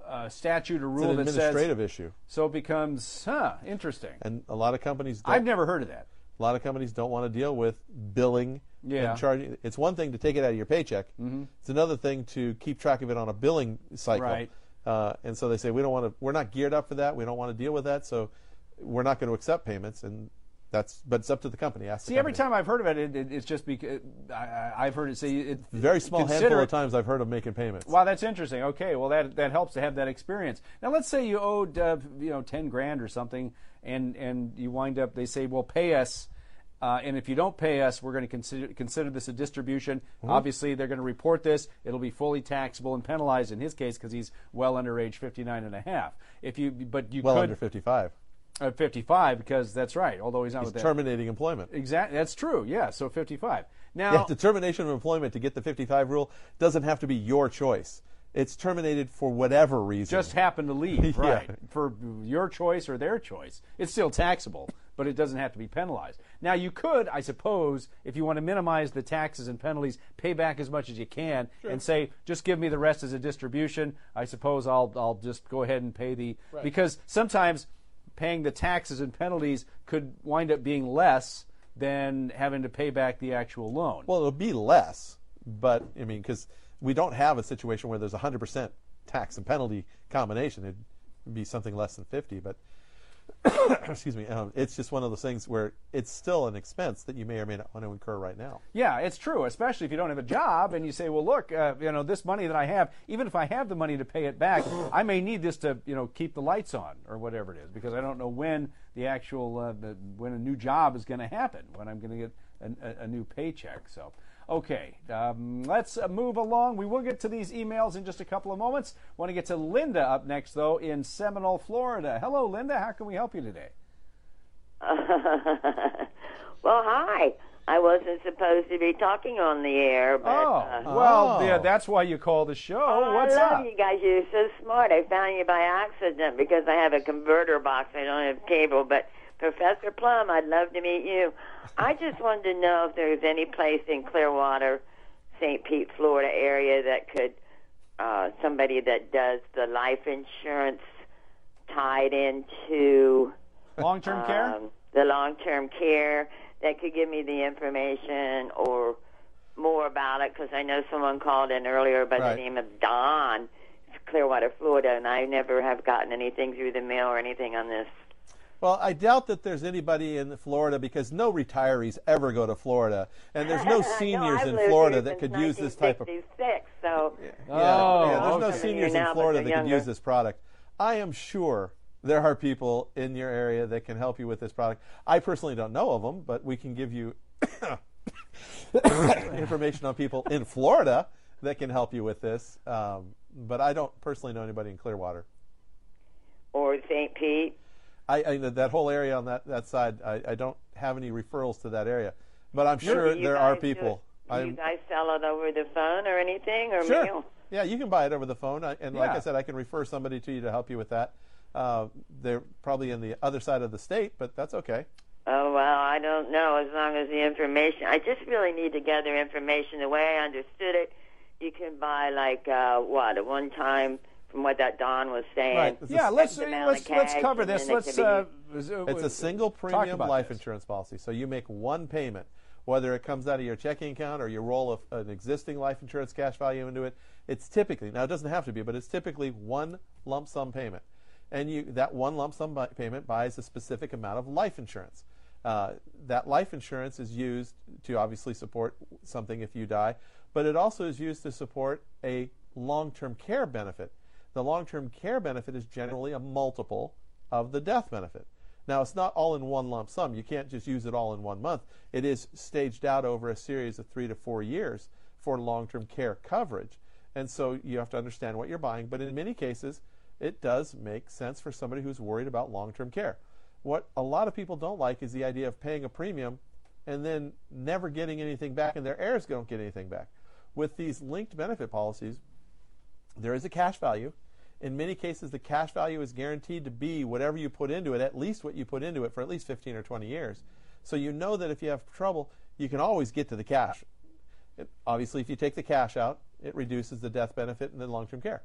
a statute or It's rule an that says administrative issue. So it becomes, huh, interesting. And a lot of companies don't, I've never heard of that. A lot of companies don't want to deal with billing Yeah. and charging. It's one thing to take it out of your paycheck. Mhm. It's another thing to keep track of it on a billing cycle. Right. Uh, and so they say we don't want to. We're not geared up for that. We don't want to deal with that. So we're not going to accept payments. And that's. But it's up to the company. Ask the See, every company. time I've heard of it, it, it it's just because I, I've heard it say it. Very small consider handful it- of times I've heard of making payments. Wow, that's interesting. Okay, well that that helps to have that experience. Now let's say you owed uh, you know ten grand or something, and and you wind up they say, well, pay us. Uh, and if you don't pay us, we're going to consider consider this a distribution. Mhm. Obviously, they're going to report this. It'll be fully taxable and penalized in his case because he's well under age fifty-nine and a half. If you, but you well could under fifty-five. Uh, fifty-five because that's right. Although he's not He's with that. terminating employment. Exactly, that's true. Yeah, so fifty-five. Now, Yeah, the termination of employment to get the fifty-five rule doesn't have to be your choice. It's terminated for whatever reason. just happen to leave, Yeah. right? For your choice or their choice. It's still taxable, but it doesn't have to be penalized. Now, you could, I suppose, if you want to minimize the taxes and penalties, pay back as much as you can Sure. and say, just give me the rest as a distribution. I suppose I'll I'll just go ahead and pay the Right. because sometimes paying the taxes and penalties could wind up being less than having to pay back the actual loan. Well, it'll be less, but I mean, because we don't have a situation where there's a one hundred percent tax and penalty combination. It'd be something less than fifty, but excuse me, um, it's just one of those things where it's still an expense that you may or may not want to incur right now. Yeah, it's true, especially if you don't have a job and you say, well, look, uh, you know, this money that I have, even if I have the money to pay it back, I may need this to, you know, keep the lights on or whatever it is because I don't know when the actual, uh, the, when a new job is going to happen, when I'm going to get a, a, a new paycheck. So, okay, um, let's uh, move along. We will get to these emails in just a couple of moments. Want to get to Linda up next, though, in Seminole, Florida. Hello, Linda. How can we help you today? Well, hi. I wasn't supposed to be talking on the air, but Oh, uh, well, yeah, that's why you call the show. oh, What's I love up? you guys. You're so smart. I found you by accident because I have a converter box. I don't have cable, but Professor Plum, I'd love to meet you. I just wanted to know if there's any place in Clearwater, Saint Pete, Florida area that could uh, somebody that does the life insurance tied into long-term care. Um, the long-term care that could give me the information or more about it because I know someone called in earlier by Right. the name of Don, Clearwater, Florida, and I never have gotten anything through the mail or anything on this. Well, I doubt that there's anybody in Florida because no retirees ever go to Florida, and there's no seniors I've in lived Florida here that since could use this type of. nineteen sixty-six, so Yeah, Oh, yeah, there's no okay. seniors Now, in but Florida they're that could younger. use this product. I am sure there are people in your area that can help you with this product. I personally don't know of them, but we can give you information on people in Florida that can help you with this. Um, but I don't personally know anybody in Clearwater. or Saint Pete. I, I that whole area on that, that side, I, I don't have any referrals to that area, but I'm sure Do you there are guys do people. it- Do you guys sell it over the phone or anything, or Sure. mail? Yeah, you can buy it over the phone, I- and like Yeah. I said, I can refer somebody to you to help you with that. Uh, they're probably in the other side of the state, but that's okay. Oh, well, I don't know, as long as the information. I just really need to gather information. The way I understood it, you can buy, like, uh, what, at one time, from what that Don was saying. Right. It's a Yeah, s- let's X amount let's of let's cash, cover and this. then it Let's. could Uh, be- It's a single talk premium about life this. insurance policy. So you make one payment, whether it comes out of your checking account or you roll a, an existing life insurance cash value into it. It's typically, now it doesn't have to be, but it's typically one lump sum payment. And you that one lump sum bu- payment buys a specific amount of life insurance. Uh, that life insurance is used to obviously support something if you die, but it also is used to support a long-term care benefit. The long-term care benefit is generally a multiple of the death benefit. Now, it's not all in one lump sum. You can't just use it all in one month. It is staged out over a series of three to four years for long-term care coverage. And so you have to understand what you're buying. But in many cases, it does make sense for somebody who's worried about long-term care. What a lot of people don't like is the idea of paying a premium and then never getting anything back, and their heirs don't get anything back. With these linked benefit policies, there is a cash value. In many cases, the cash value is guaranteed to be whatever you put into it, at least what you put into it for at least fifteen or twenty years. So you know that if you have trouble, you can always get to the cash. It, obviously, if you take the cash out, it reduces the death benefit and then long-term care.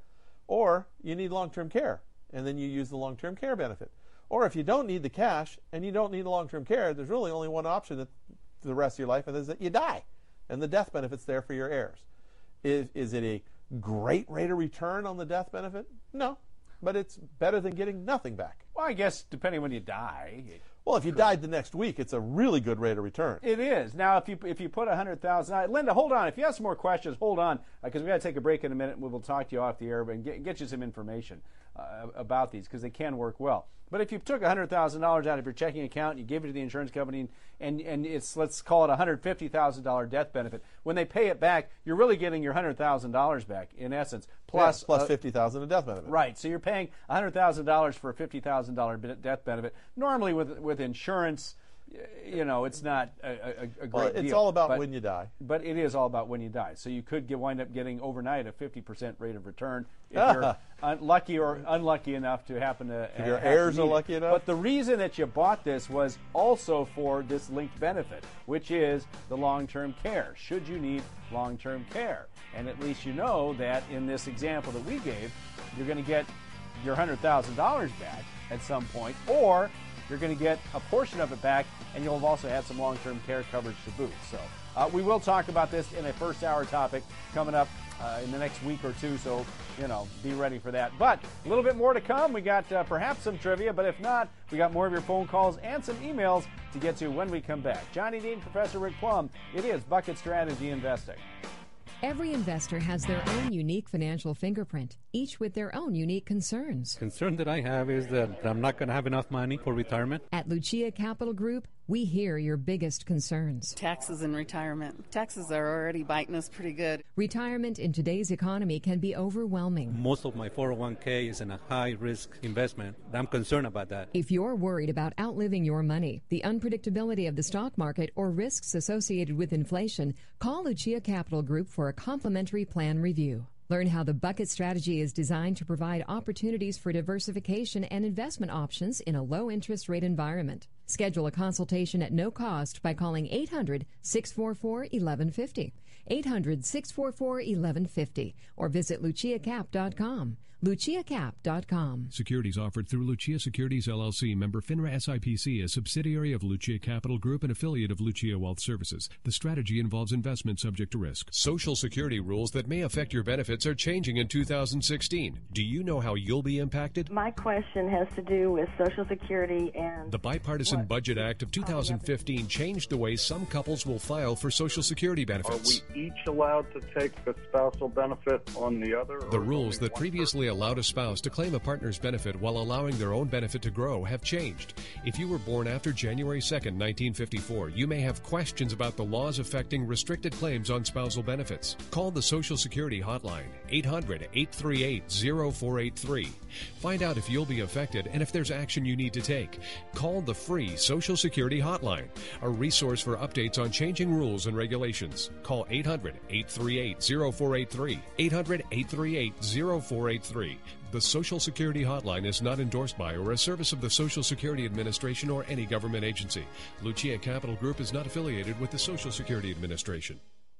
Or you need long-term care, and then you use the long-term care benefit. Or if you don't need the cash and you don't need the long-term care, there's really only one option that, for the rest of your life, and that is that you die, and the death benefit's there for your heirs. Is, is it a great rate of return on the death benefit? No, but it's better than getting nothing back. Well, I guess depending when you die. Well, if you died the next week, it's a really good rate of return. It is. Now, if you if you put a hundred thousand, Linda, hold on. If you have some more questions, hold on, because uh, we got to take a break in a minute. And we will talk to you off the air and get, get you some information uh, about these, because they can work well. But if you took a hundred thousand dollars out of your checking account and you gave it to the insurance company, and and it's, let's call it a hundred fifty thousand dollar death benefit, when they pay it back, you're really getting your hundred thousand dollars back in essence, plus yeah, plus uh, fifty thousand in death benefit. Right. So you're paying a hundred thousand dollars for a fifty thousand dollar death benefit. Normally, with with insurance, you know, it's not a, a, a great well, it's deal. It's all about but, when you die. But it is all about when you die. So you could get, wind up getting overnight a fifty percent rate of return if you're un- lucky or unlucky enough to happen to. If your heirs are lucky enough. But the reason that you bought this was also for this linked benefit, which is the long-term care. Should you need long-term care, and at least you know that in this example that we gave, you're going to get your hundred thousand dollars back at some point, or you're going to get a portion of it back, and you'll have also had some long-term care coverage to boot. So uh, we will talk about this in a first-hour topic coming up uh, in the next week or two, so, you know, be ready for that. But a little bit more to come. We got uh, perhaps some trivia, but if not, we got more of your phone calls and some emails to get to when we come back. Johnny Dean, Professor Rick Plum. It is Bucket Strategy Investing. Every investor has their own unique financial fingerprint, each with their own unique concerns. Concern that I have is that I'm not going to have enough money for retirement. At Lucia Capital Group, we hear your biggest concerns. Taxes and retirement. Taxes are already biting us pretty good. Retirement in today's economy can be overwhelming. Most of my four oh one k is in a high-risk investment. I'm concerned about that. If you're worried about outliving your money, the unpredictability of the stock market, or risks associated with inflation, call Lucia Capital Group for a complimentary plan review. Learn how the Bucket Strategy is designed to provide opportunities for diversification and investment options in a low-interest rate environment. Schedule a consultation at no cost by calling eight hundred, six four four, eleven fifty, eight hundred, six four four, eleven fifty, or visit lucia cap dot com. lucia cap dot com. Securities offered through Lucia Securities, L L C, member FINRA S I P C, a subsidiary of Lucia Capital Group and affiliate of Lucia Wealth Services. The strategy involves investment subject to risk. Social Security rules that may affect your benefits are changing in two thousand sixteen. Do you know how you'll be impacted? My question has to do with Social Security and... The Bipartisan what? Budget Act of two thousand fifteen changed the way some couples will file for Social Security benefits. Are we each allowed to take a spousal benefit on the other? The rules that previously person? allowed a spouse to claim a partner's benefit while allowing their own benefit to grow have changed. If you were born after January second, nineteen fifty-four, you may have questions about the laws affecting restricted claims on spousal benefits. Call the Social Security hotline, eight hundred, eight three eight, zero four eight three. Find out if you'll be affected and if there's action you need to take. Call the free Social Security hotline, a resource for updates on changing rules and regulations. Call eight hundred, eight three eight, zero four eight three, eight hundred, eight three eight, zero four eight three. The Social Security hotline is not endorsed by or a service of the Social Security Administration or any government agency. Lucia Capital Group is not affiliated with the Social Security Administration.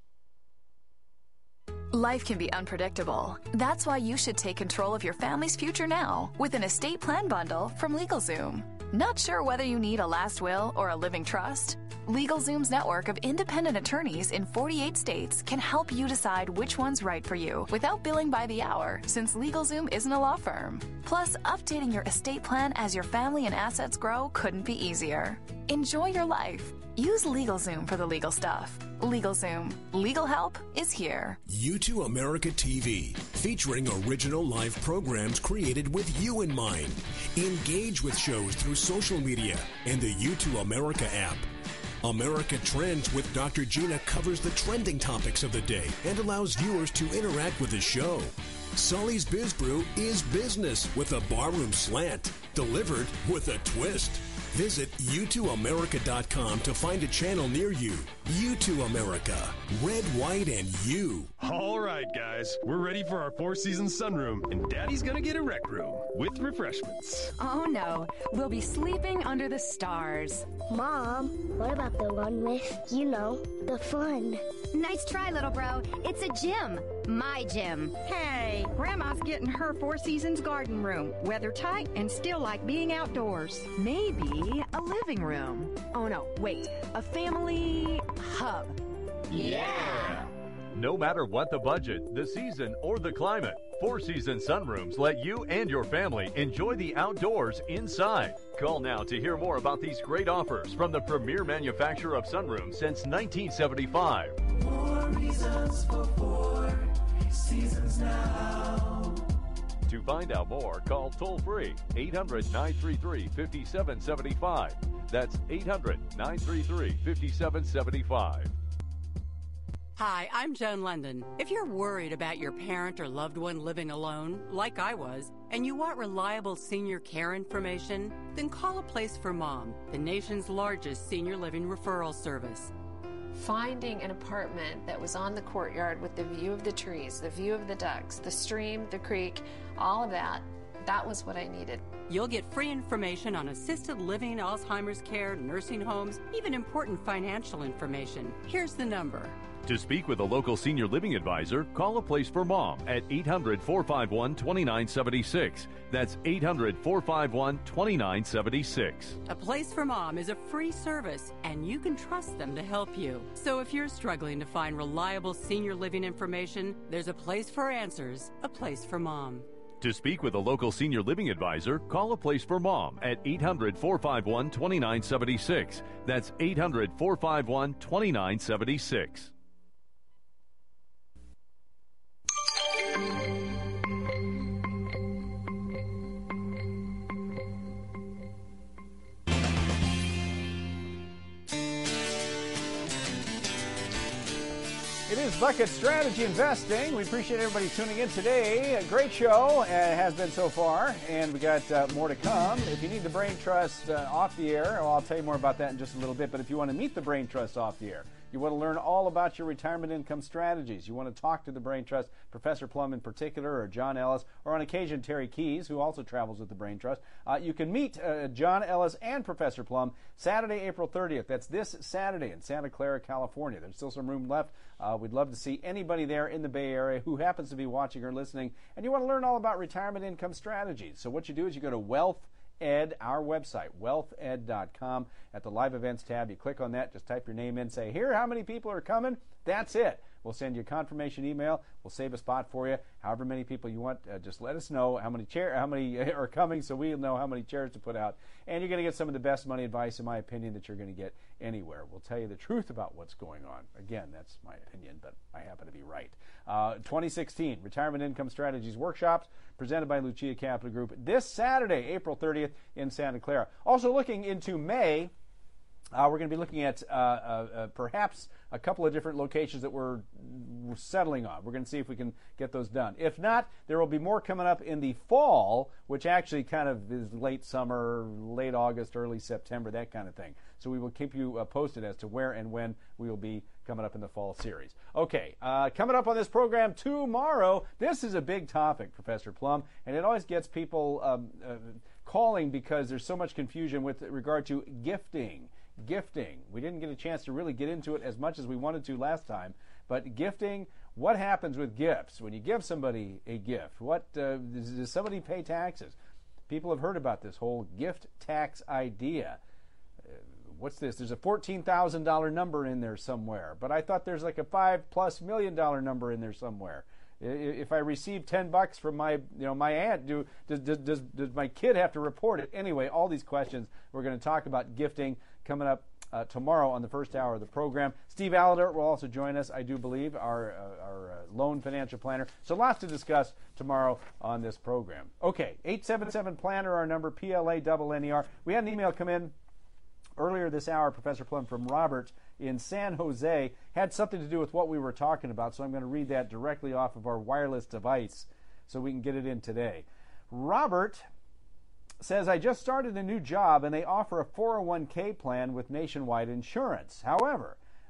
Life can be unpredictable. That's why you should take control of your family's future now with an estate plan bundle from LegalZoom. Not sure whether you need a last will or a living trust? LegalZoom's network of independent attorneys in forty-eight states can help you decide which one's right for you without billing by the hour, since LegalZoom isn't a law firm. Plus, updating your estate plan as your family and assets grow couldn't be easier. Enjoy your life. Use LegalZoom for the legal stuff. LegalZoom. Legal help is here. U two America T V, featuring original live programs created with you in mind. Engage with shows through social media and the U two America app. America Trends with Doctor Gina covers the trending topics of the day and allows viewers to interact with the show. Sully's Biz Brew is business with a barroom slant, delivered with a twist. Visit u two america dot com to find a channel near you U two America. Red, white, and you. All right, guys. We're ready for our Four Seasons sunroom, and Daddy's gonna get a rec room with refreshments. Oh, no. We'll be sleeping under the stars. Mom, what about the one with, you know, the fun? Nice try, little bro. It's a gym. My gym. Hey, Grandma's getting her Four Seasons garden room. Weather tight and still like being outdoors. Maybe a living room. Oh, no, wait. A family hub. Yeah! No matter what the budget, the season, or the climate, Four Seasons sunrooms let you and your family enjoy the outdoors inside. Call now to hear more about these great offers from the premier manufacturer of sunrooms since nineteen seventy-five. More reasons for Four Seasons now. To find out more, call toll-free eight hundred, nine three three, five seven seven five. That's eight hundred, nine three three, five seven seven five. Hi, I'm Joan London. If you're worried about your parent or loved one living alone, like I was, and you want reliable senior care information, then call A Place for Mom, the nation's largest senior living referral service. Finding an apartment that was on the courtyard with the view of the trees, the view of the ducks, the stream, the creek, all of that, that was what I needed. You'll get free information on assisted living, Alzheimer's care, nursing homes, even important financial information. Here's the number. To speak with a local senior living advisor, call A Place for Mom at eight hundred, four five one, two nine seven six. That's eight hundred, four five one, two nine seven six. A Place for Mom is a free service, and you can trust them to help you. So if you're struggling to find reliable senior living information, there's a place for answers, A Place for Mom. To speak with a local senior living advisor, call A Place for Mom at eight hundred, four five one, two nine seven six. That's eight hundred, four five one, two nine seven six. It is Bucket Strategy Investing. We appreciate everybody tuning in today. A great show, uh, has been so far, and we got uh, more to come. If you need the Brain Trust uh, off the air, well, I'll tell you more about that in just a little bit, but if you want to meet the Brain Trust off the air, you want to learn all about your retirement income strategies, you want to talk to the Brain Trust, Professor Plum in particular, or John Ellis, or on occasion Terry Keys, who also travels with the Brain Trust, uh, you can meet uh, John Ellis and Professor Plum Saturday, April thirtieth. That's this Saturday in Santa Clara, California. There's still some room left. Uh, we'd love to see anybody there in the Bay Area who happens to be watching or listening, and you want to learn all about retirement income strategies. So what you do is you go to Wealth Ed, our website, wealth ed dot com. At the live events tab, you click on that, just type your name in, say, here, how many people are coming? That's it. We'll send you a confirmation email. We'll save a spot for you. However many people you want, uh, just let us know how many chair, how many are coming, so we'll know how many chairs to put out. And you're going to get some of the best money advice, in my opinion, that you're going to get anywhere. We'll tell you the truth about what's going on. Again, that's my opinion, but I happen to be right. Uh, twenty sixteen Retirement Income Strategies Workshops, presented by Lucia Capital Group, this Saturday, April thirtieth, in Santa Clara. Also looking into May, uh, we're going to be looking at uh, uh, uh, perhaps a couple of different locations that we're, we're settling on. We're going to see if we can get those done. If not, there will be more coming up in the fall, which actually kind of is late summer, late August, early September, that kind of thing. So we will keep you uh, posted as to where and when we will be coming up in the fall series. Okay, uh, coming up on this program tomorrow, this is a big topic, Professor Plum, and it always gets people um, uh, calling because there's so much confusion with regard to gifting. Gifting. We didn't get a chance to really get into it as much as we wanted to last time, but gifting, what happens with gifts? When you give somebody a gift, what uh, does, does somebody pay taxes? People have heard about this whole gift tax idea. Uh, what's this? There's a fourteen thousand dollars number in there somewhere, but I thought there's like a five plus million dollar number in there somewhere. If I receive ten bucks from my, you know, my aunt, do does, does does my kid have to report it? Anyway, all these questions. We're going to talk about gifting coming up uh, tomorrow on the first hour of the program. Steve Aladert will also join us, I do believe, our uh, our uh, loan financial planner. So lots to discuss tomorrow on this program. Okay, eight seven seven planner, our number, P L A N N E R. We had an email come in earlier this hour, Professor Plum, from Robert in San Jose. Had something to do with what we were talking about, so I'm going to read that directly off of our wireless device so we can get it in today. Robert says, I just started a new job and they offer a four oh one k plan with Nationwide Insurance. However,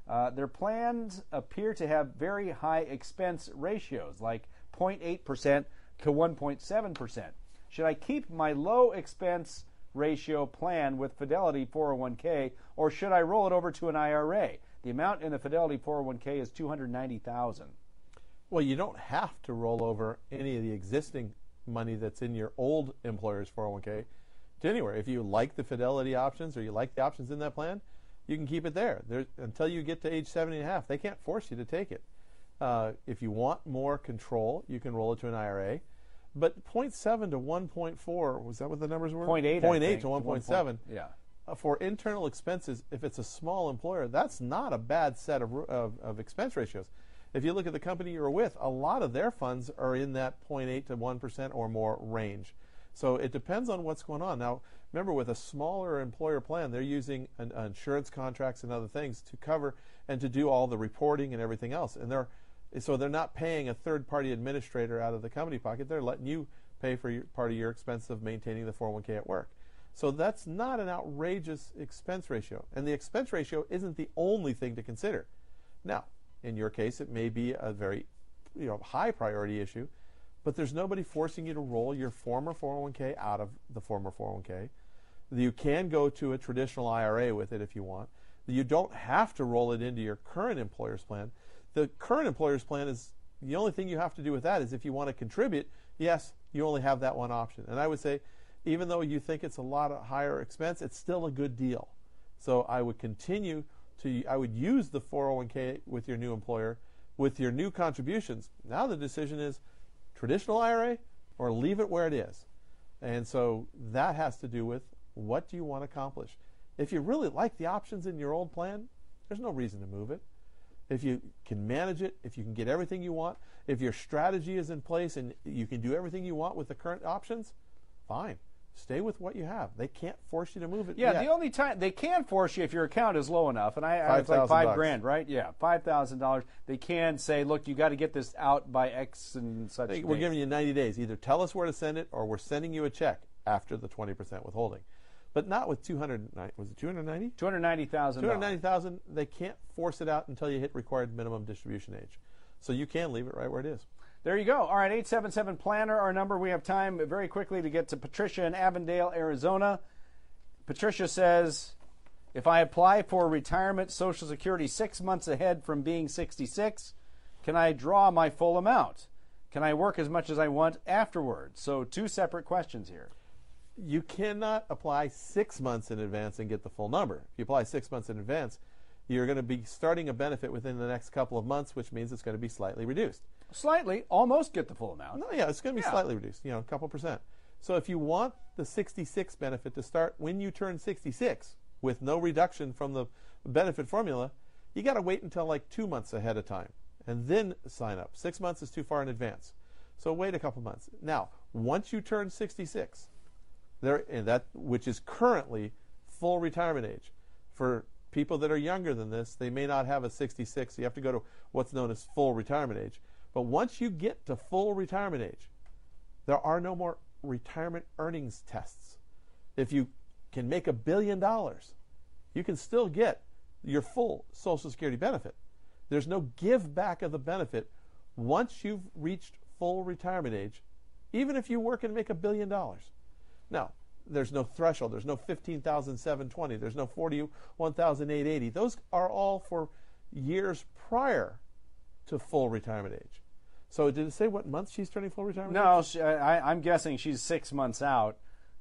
Uh, their plans appear to have very high expense ratios, like zero point eight percent to one point seven percent. Should I keep my low expense ratio plan with Fidelity four oh one k, or should I roll it over to an I R A? The amount in the Fidelity four oh one k is two hundred ninety thousand dollars. Well, you don't have to roll over any of the existing money that's in your old employer's four oh one k to anywhere. If you like the Fidelity options or you like the options in that plan, you can keep it there. There's, until you get to age seventy and a half, they can't force you to take it. Uh, if you want more control, you can roll it to an I R A. But zero point seven to one point four, was that what the numbers were? zero point eight, zero point eight to one point seven. Yeah. Uh, for internal expenses, if it's a small employer, that's not a bad set of, of, of expense ratios. If you look at the company you're with, a lot of their funds are in that zero point eight to one percent or more range. So it depends on what's going on. Now, remember, with a smaller employer plan, they're using an, uh, insurance contracts and other things to cover and to do all the reporting and everything else. And they're so they're not paying a third-party administrator out of the company pocket. They're letting you pay for your, part of your expense of maintaining the four oh one k at work. So that's not an outrageous expense ratio. And the expense ratio isn't the only thing to consider. Now, in your case, it may be a very you know, high priority issue, but there's nobody forcing you to roll your former four oh one k out of the former four oh one k. You can go to a traditional I R A with it if you want. You don't have to roll it into your current employer's plan. The current employer's plan is the only thing you have to do with that is if you want to contribute, yes, you only have that one option. And I would say, even though you think it's a lot of higher expense, it's still a good deal. So I would continue to, I would use the four oh one k with your new employer, with your new contributions. Now the decision is traditional I R A or leave it where it is. And so that has to do with what do you want to accomplish. If you really like the options in your old plan, there's no reason to move it. If you can manage it, if you can get everything you want, if your strategy is in place and you can do everything you want with the current options, fine. Stay with what you have. They can't force you to move it. Yeah, yet. the only time they can force you if your account is low enough, and I, I it's like five bucks. grand, right? Yeah, five thousand dollars. They can say, look, you got to get this out by X and such. Hey, we're date. giving you ninety days. Either tell us where to send it, or we're sending you a check after the twenty percent withholding. But not with two hundred. Was it two hundred ninety? Two hundred ninety thousand. Two hundred ninety thousand. They can't force it out until you hit required minimum distribution age. So you can leave it right where it is. There you go. All right, eight seven seven planner, our number. We have time very quickly to get to Patricia in Avondale, Arizona. Patricia says, if I apply for retirement Social Security six months ahead from being sixty-six, can I draw my full amount? Can I work as much as I want afterwards? So two separate questions here. You cannot apply six months in advance and get the full number. If you apply six months in advance, you're going to be starting a benefit within the next couple of months, which means it's going to be slightly reduced. Slightly, almost get the full amount. No, yeah, it's going to be yeah. slightly reduced, you know, a couple percent. So if you want the sixty-six benefit to start when you turn sixty-six with no reduction from the benefit formula, you got to wait until like two months ahead of time and then sign up. Six months is too far in advance. So wait a couple months. Now, once you turn sixty-six, there, and that which is currently full retirement age, for people that are younger than this, they may not have a sixty-six. So you have to go to what's known as full retirement age. But once you get to full retirement age, there are no more retirement earnings tests. If you can make a billion dollars, you can still get your full Social Security benefit. There's no give back of the benefit once you've reached full retirement age, even if you work and make a billion dollars. Now, there's no threshold. There's no fifteen thousand seven hundred twenty. There's no forty-one thousand eight hundred eighty. Those are all for years prior to full retirement age. So did it say what month she's turning full retirement no, age? No, I, I'm guessing she's six months out.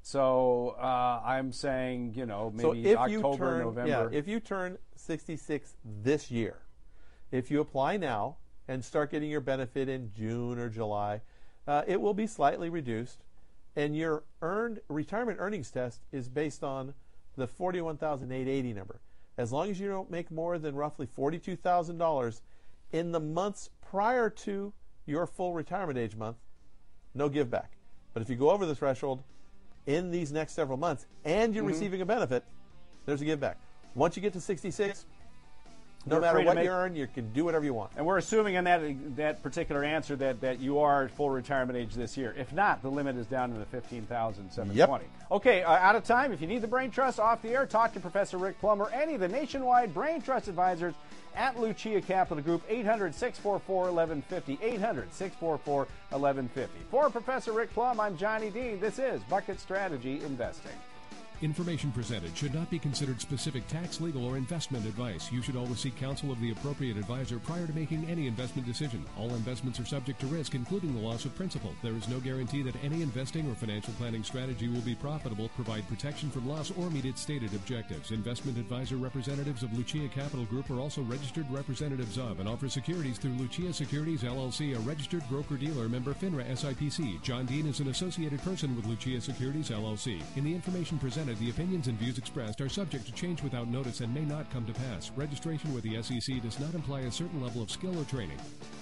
So uh, I'm saying, you know, maybe so if October, you turn, November. Yeah, if you turn sixty-six this year, if you apply now and start getting your benefit in June or July, uh, it will be slightly reduced. And your earned retirement earnings test is based on the forty-one thousand eight hundred eighty number. As long as you don't make more than roughly forty-two thousand dollars in the months prior to your full retirement age month, no give back. But if you go over the threshold in these next several months and you're mm-hmm. receiving a benefit, there's a give back. Once you get to sixty-six, No You're matter free to what make- you earn, you can do whatever you want. And we're assuming in that that particular answer that, that you are at full retirement age this year. If not, the limit is down to the fifteen thousand seven hundred twenty dollars. Yep. Okay, uh, out of time. If you need the Brain Trust off the air, talk to Professor Rick Plum or any of the nationwide Brain Trust advisors at Lucia Capital Group. eight hundred, six four four, eleven fifty. eight hundred, six four four, eleven fifty. For Professor Rick Plum, I'm Johnny Dean. This is Bucket Strategy Investing. Information presented should not be considered specific tax, legal, or investment advice. You should always seek counsel of the appropriate advisor prior to making any investment decision. All investments are subject to risk, including the loss of principal. There is no guarantee that any investing or financial planning strategy will be profitable, provide protection from loss, or meet its stated objectives. Investment advisor representatives of Lucia Capital Group are also registered representatives of and offer securities through Lucia Securities, L L C, a registered broker-dealer, member FINRA S I P C. John Dean is an associated person with Lucia Securities, L L C. In the information presented, the opinions and views expressed are subject to change without notice and may not come to pass. Registration with the S E C does not imply a certain level of skill or training.